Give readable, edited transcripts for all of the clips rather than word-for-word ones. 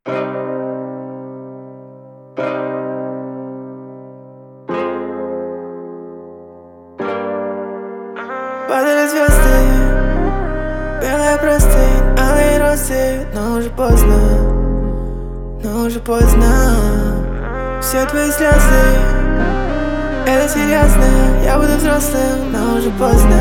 Падали звезды, белая простынь, алые розы. Но уже поздно, но уже поздно. Все твои слезы, это серьезно. Я буду взрослым, но уже поздно.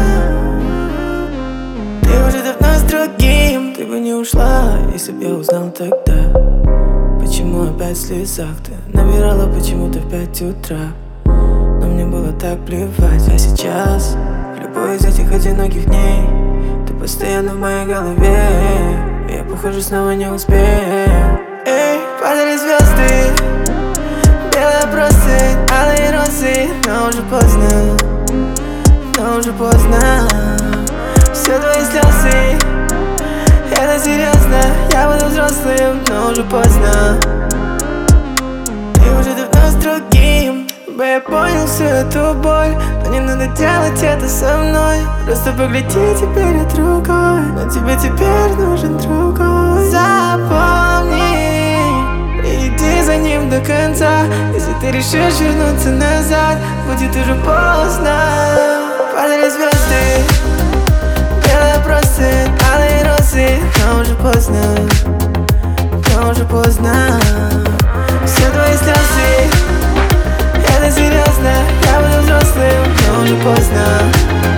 Ты уже давно с другим. Ты бы не ушла, если б я узнал тогда. Почему опять в слезах ты набирала почему-то в 5 утра. Но мне было так плевать. А сейчас в любой из этих одиноких дней ты постоянно в моей голове. Я, похоже, снова не успею. Эй, падали звезды, белая простынь, алые розы. Но уже поздно, но уже поздно. Все твои слезы, это серьезно. Я буду взрослым, но уже поздно. Ты уже давно с другим. Я понял всю эту боль, но не надо делать это со мной. Просто погляди теперь от другой. Но тебе теперь нужен другой. Запомни и иди за ним до конца. Если ты решишь вернуться назад, будет уже поздно. Падали звезды, белая простынь, алые розы. Но уже поздно, но уже поздно. Все твои слезы, это серьезно. Я буду взрослым, но уже поздно.